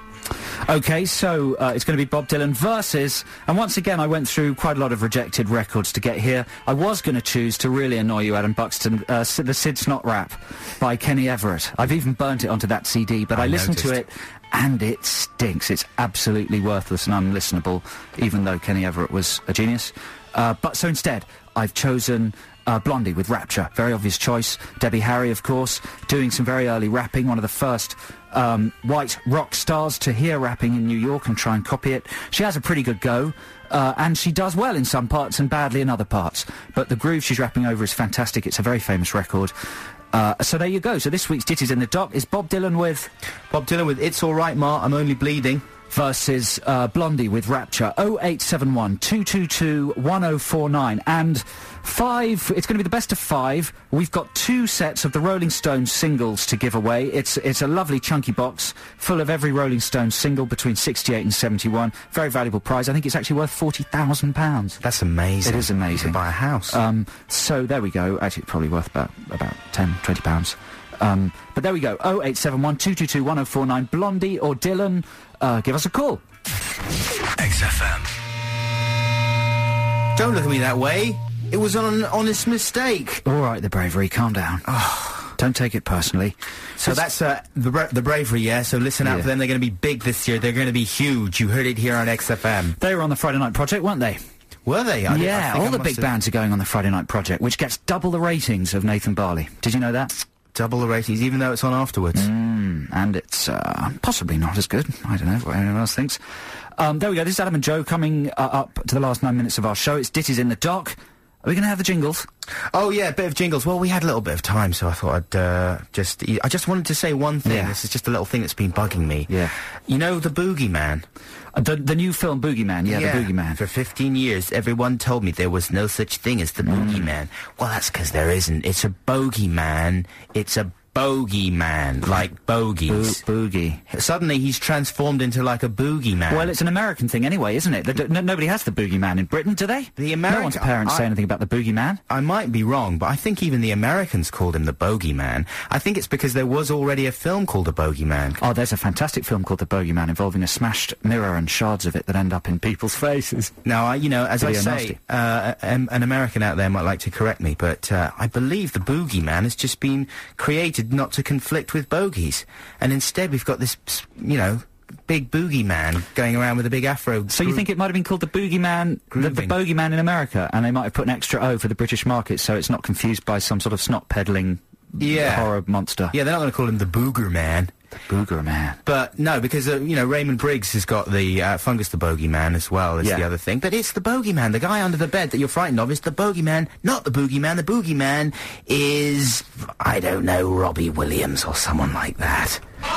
Okay, so uh, it's going to be Bob Dylan versus, and once again I went through quite a lot of rejected records to get here. I was going to choose, to really annoy you, Adam Buxton, uh, Sid- the Sid Snot Rap by Kenny Everett. I've even burnt it onto that C D, but I, I listened to noticed. it and it stinks. It's absolutely worthless and unlistenable, even though Kenny Everett was a genius. Uh, but so instead, I've chosen uh, Blondie with Rapture. Very obvious choice. Debbie Harry, of course, doing some very early rapping, one of the first um, white rock stars to hear rapping in New York and try and copy it. She has a pretty good go, uh, and she does well in some parts and badly in other parts. But the groove she's rapping over is fantastic. It's a very famous record. Uh, so there you go. So this week's Ditties in the Dock is Bob Dylan with... Bob Dylan with It's All Right Ma, I'm Only Bleeding. versus uh, Blondie with Rapture. oh eight seven one, two two two, one oh four nine. And five, it's going to be the best of five. We've got two sets of the Rolling Stones singles to give away. It's it's a lovely chunky box full of every Rolling Stones single between sixty-eight and seventy-one. Very valuable prize. I think it's actually worth forty thousand pounds. That's amazing. It is amazing. You can buy a house. Um, so there we go. Actually, it's probably worth about, about ten, twenty pounds. Um, but there we go. oh eight seven one, two two two, one oh four nine. Blondie or Dylan, uh, give us a call. X F M. Don't look at me that way. It was an honest mistake. All right, the bravery, calm down. Oh, don't take it personally. So that's uh, the bra- the bravery, yeah? So listen out Yeah. for them. They're going to be big this year. They're going to be huge. You heard it here on X F M. They were on the Friday Night Project, weren't they? Were they? I did- I yeah, think all I the must big have- bands are going on the Friday Night Project, which gets double the ratings of Nathan Barley. Did you know that? Double the ratings, even though it's on afterwards. Mm, and it's uh, possibly not as good. I don't know what anyone else thinks. Um, there we go. This is Adam and Joe coming uh, up to the last nine minutes of our show. It's Ditties in the Dock. Are we going to have the jingles? Oh, yeah, a bit of jingles. Well, we had a little bit of time, so I thought I'd uh, just... I just wanted to say one thing. Yeah. This is just a little thing that's been bugging me. Yeah. You know the Boogeyman? Uh, the, the new film Boogeyman, yeah, the Boogeyman. For fifteen years, everyone told me there was no such thing as the Mm. Boogeyman. Well, that's because there isn't. It's a bogeyman. It's a bogeyman, like bogies. Bo- boogie. Suddenly, he's transformed into like a boogeyman. Well, it's an American thing anyway, isn't it? The, no, nobody has the Boogeyman in Britain, do they? The No one's America- parents I- say anything about the Boogeyman. I might be wrong, but I think even the Americans called him the Bogeyman. I think it's because there was already a film called The Bogeyman. Oh, there's a fantastic film called The Bogeyman involving a smashed mirror and shards of it that end up in people's faces. Now, I, you know, as I Pretty say, nasty. uh, an, an American out there might like to correct me, but uh, I believe the Boogeyman has just been created not to conflict with bogies, and instead we've got this, you know, big boogeyman going around with a big afro. So you think it might have been called the Boogeyman, the, the Grooving. Bogeyman in America, and they might have put an extra O for the British market so it's not confused by some sort of snot-peddling Yeah. horror monster. Yeah, they're not going to call him the Booger Man. Booger Man. But no, because, uh, you know, Raymond Briggs has got the uh, Fungus the Bogeyman as well as Yeah. the other thing. But it's the Bogeyman. The guy under the bed that you're frightened of is the Bogeyman, not the Boogeyman. The Boogeyman is, I don't know, Robbie Williams or someone like that.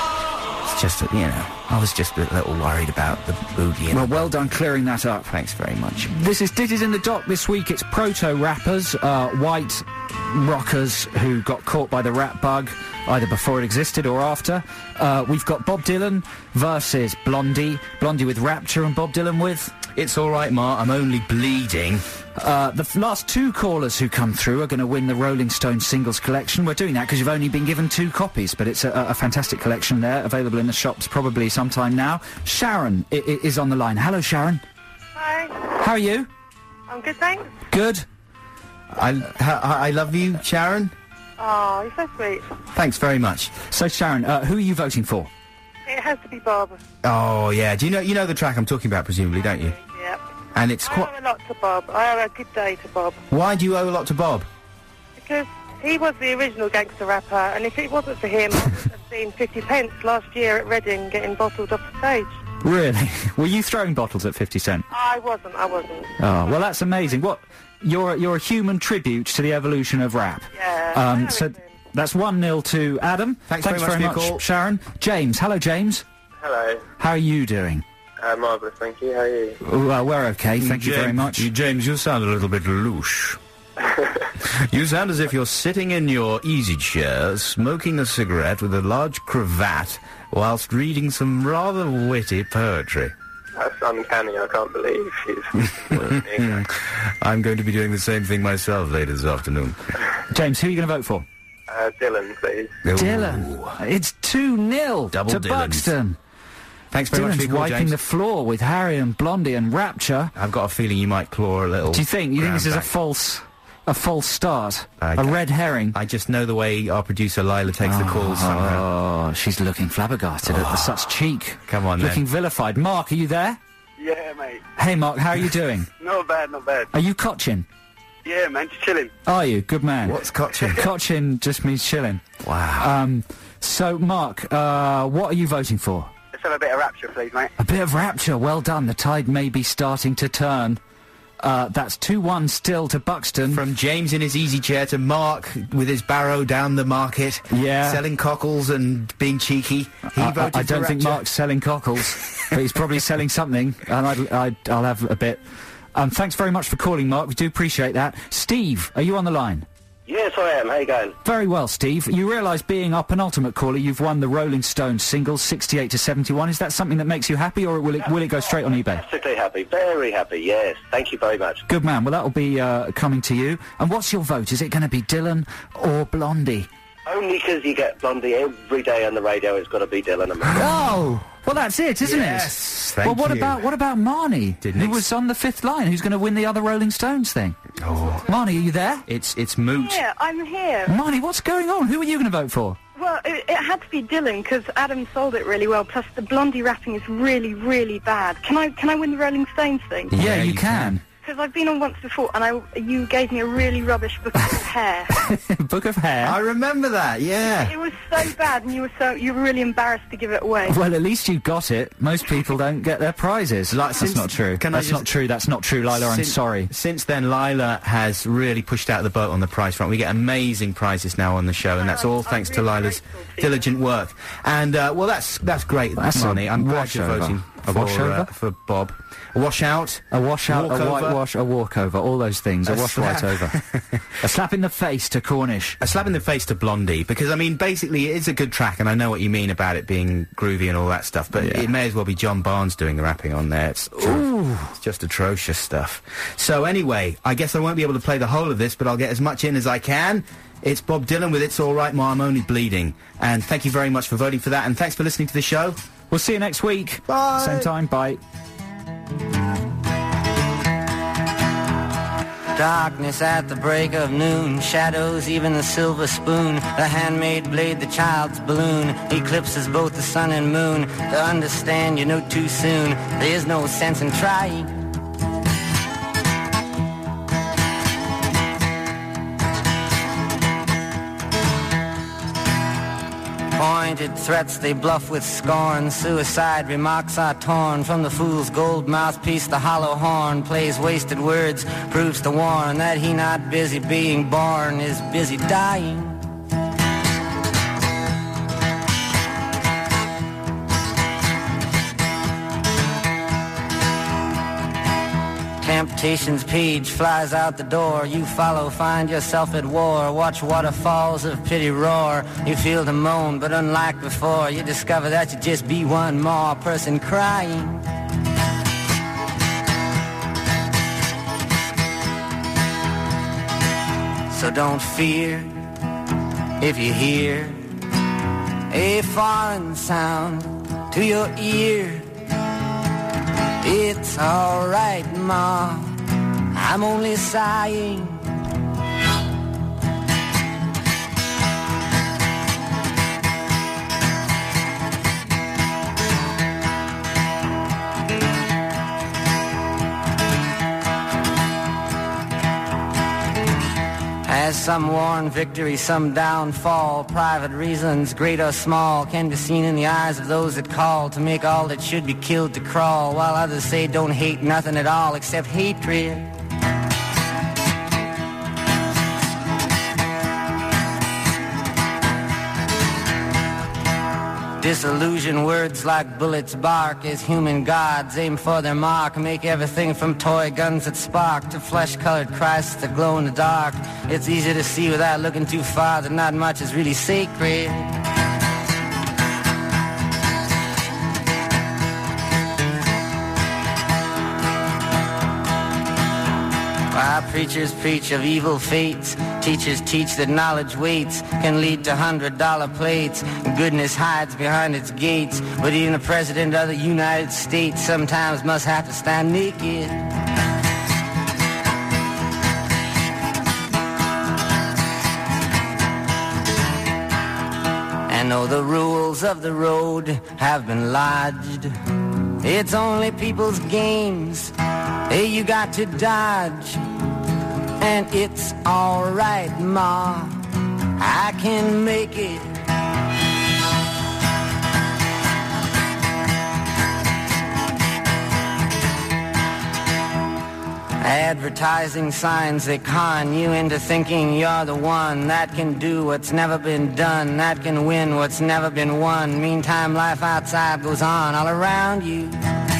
It's just, that, you know, I was just a little worried about the boogie. And Well, well done clearing that up. thanks very much. This is Ditties in the Dock. This week it's proto-rappers, uh, white rockers who got caught by the rap bug, either before it existed or after. Uh, we've got Bob Dylan versus Blondie. Blondie with Rapture and Bob Dylan with... It's all right, Ma. I'm only bleeding. Uh, the f- last two callers who come through are going to win the Rolling Stone singles collection. We're doing that because you've only been given two copies, but it's a, a fantastic collection there, available in the shops probably sometime now. Sharon I- I- is on the line. Hello, Sharon. Hi, How are you? I'm good, thanks. Good. I, I, I love you, Sharon. Oh, you're so sweet. Thanks very much. So, Sharon, uh, who are you voting for? It has to be Bob. Oh, yeah. Do you know you know the track I'm talking about, presumably, don't you? Yep. And it's I quite... owe a lot to Bob. I owe a good day to Bob. Why do you owe a lot to Bob? Because he was the original gangster rapper, and if it wasn't for him, I would have seen fifty pence last year at Reading getting bottled off the stage. Really? Were you throwing bottles at fifty cent? I wasn't, I wasn't. Oh, well, that's amazing. What? You're, you're a human tribute to the evolution of rap. Yeah. I Um, owe so it to him. that's one nil to Adam. Thanks very much for your call. Sharon. James. Hello, James. Hello. How are you doing? Uh, marvellous, thank you. How are you? Well, we're okay. Thank you very much. James, you sound a little bit louche. You sound as if you're sitting in your easy chair, smoking a cigarette with a large cravat, whilst reading some rather witty poetry. That's uncanny, I can't believe she's... I'm going to be doing the same thing myself later this afternoon. James, who are you going to vote for? uh, Dylan, please. Dylan. It's two nil Double to Dylans. Buxton. Thanks very much for Dylan's your call, wiping James. the floor with Harry and Blondie and Rapture. I've got a feeling you might claw a little. Do you think? You think ground this is a back. false, a false start? I- a red herring? I just know the way our producer Lila takes the calls somehow. Oh, she's looking flabbergasted at the such cheek. Come on, then. Looking vilified. Mark, are you there? Yeah, mate. Hey, Mark, how are you doing? Not bad, not bad. Are you cotchin? Yeah, man, just chilling. Are you? Good man. What's cotchin? Cotchin just means chilling. Wow. Um, so, Mark, uh, what are you voting for? Let's have a bit of Rapture, please, mate. A bit of Rapture. Well done. The tide may be starting to turn. Uh, that's two one still to Buxton. From James in his easy chair to Mark with his barrow down the market. Yeah. Selling cockles and being cheeky. He I, I, voted I for don't think Rapture. Mark's selling cockles, but he's probably selling something, and I'd, I'd, I'll have a bit. Um, thanks very much for calling, Mark. We do appreciate that. Steve, are you on the line? Yes, I am. How you going? Very well, Steve. You realise, being our penultimate caller, you've won the Rolling Stones single, sixty-eight to seventy-one. Is that something that makes you happy, or will it will it go straight on eBay? Fantastically happy. Very happy, yes. Thank you very much. Good man. Well, that'll be uh, coming to you. And what's your vote? Is it going to be Dylan or Blondie? Only because you get Blondie every day on the radio, it's got to be Dylan and me. Oh, well, that's it, isn't Yes, it? thank well, what you. about what about Marnie, Didn't who ex- was on the fifth line? Who's going to win the other Rolling Stones thing? Oh. Marnie, are you there? It's, it's moot. Yeah, I'm here. Marnie, what's going on? Who are you going to vote for? Well, it, it had to be Dylan because Adam sold it really well. Plus, the Blondie rapping is really, really bad. Can I can I win the Rolling Stones thing? Yeah, you, you can. Because I've been on once before, and I you gave me a really rubbish book of hair. Book of Hair. I remember that, yeah. It was so bad, and you were so you were really embarrassed to give it away. Well, at least you got it. Most people don't get their prizes. Like, That's since- not true. can I That's just- not true. That's not true, Lila. I'm Since- sorry. Since then, Lila has really pushed out the boat on the prize front. We get amazing prizes now on the show, and that's all I'm thanks to really Lila's grateful to you. diligent work. And, uh, well, that's that's great, That's a Marnie. I'm glad you're washover. voting A for, washover? uh, for Bob. A washout. A washout, a Walkover. whitewash, a walkover, all those things. A, A wash slap. right over. A slap in the face to Cornish. A slap in the face to Blondie, because, I mean, basically, it is a good track, and I know what you mean about it being groovy and all that stuff, but Yeah. it may as well be John Barnes doing the rapping on there. It's, it's just atrocious stuff. So, anyway, I guess I won't be able to play the whole of this, but I'll get as much in as I can. It's Bob Dylan with It's All Right, Ma, I'm Only Bleeding. And thank you very much for voting for that, and thanks for listening to the show. We'll see you next week. Bye. Same time, bye. Darkness at the break of noon, shadows, even the silver spoon, the handmade blade, the child's balloon, eclipses both the sun and moon. To understand, you know too soon, there is no sense in trying. Pointed threats they bluff with scorn, suicide remarks are torn from the fool's gold mouthpiece. The hollow horn plays wasted words, proves to warn that he not busy being born is busy dying. Temptation's page flies out the door. You follow, find yourself at war. Watch waterfalls of pity roar. You feel the moan, but unlike before, you discover that you just be one more person crying. So don't fear if you hear a foreign sound to your ear. It's alright, Ma, I'm only sighing. As some warn victory, some downfall, private reasons, great or small, can be seen in the eyes of those that call to make all that should be killed to crawl, while others say don't hate nothing at all except hatred. Disillusion words like bullets bark as human gods aim for their mark, make everything from toy guns that spark to flesh-colored Christs that glow in the dark. It's easy to see without looking too far that not much is really sacred. While preachers preach of evil fates, teachers teach that knowledge waits, can lead to hundred-dollar plates. Goodness hides behind its gates, but even the President of the United States sometimes must have to stand naked. And though the rules of the road have been lodged, it's only people's games. Hey, you got to dodge. And it's alright, Ma, I can make it. Advertising signs, they con you into thinking you're the one that can do what's never been done, that can win what's never been won. Meantime, life outside goes on all around you.